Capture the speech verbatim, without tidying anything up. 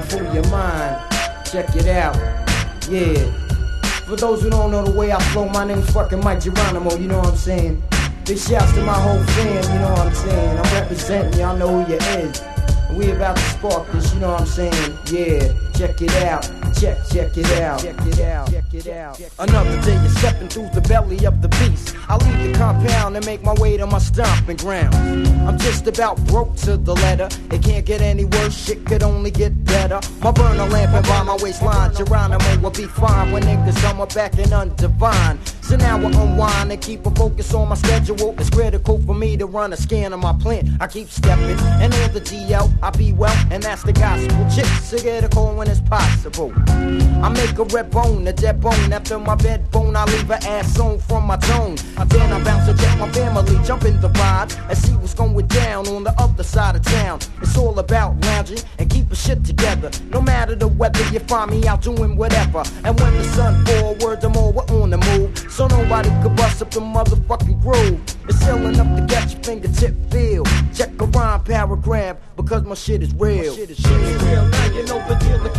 for your mind. Check it out, yeah. For those who don't know the way I flow, my name's fucking Mike Geronimo, you know what I'm saying? Big shouts to my whole fam, you know what I'm saying? I'm representing, y'all know who you is. We about to spark this, you know what I'm saying? Yeah, check it out. Check, check it out. Check it out. Check it out. Another day you're stepping through the belly of the beast. I leave the compound and make my way to my stomping ground. I'm just about broke to the letter. It can't get any worse, shit could only get better. My burner lamp and by my waistline, Geronimo will be fine when niggas come up back and undivine. So now I unwind and keep a focus on my schedule. It's critical for me to run a scan of my plant. I keep stepping and on the D L, I be well, and that's the gospel. Chicks to get a call when it's possible. I make a red bone, a dead bone. After my bed bone, I leave her ass on from my tone. Then I bounce to check my family, jump in the ride and see what's going down on the other side of town. It's all about lounging and keeping shit together. No matter the weather, you find me out doing whatever. And when the sun forward, the more we're on the move. So nobody could bust up the motherfucking groove. It's ill enough to get your fingertip feel. Check a rhyme paragraph because my shit is real. My shit is real. Now you know the deal.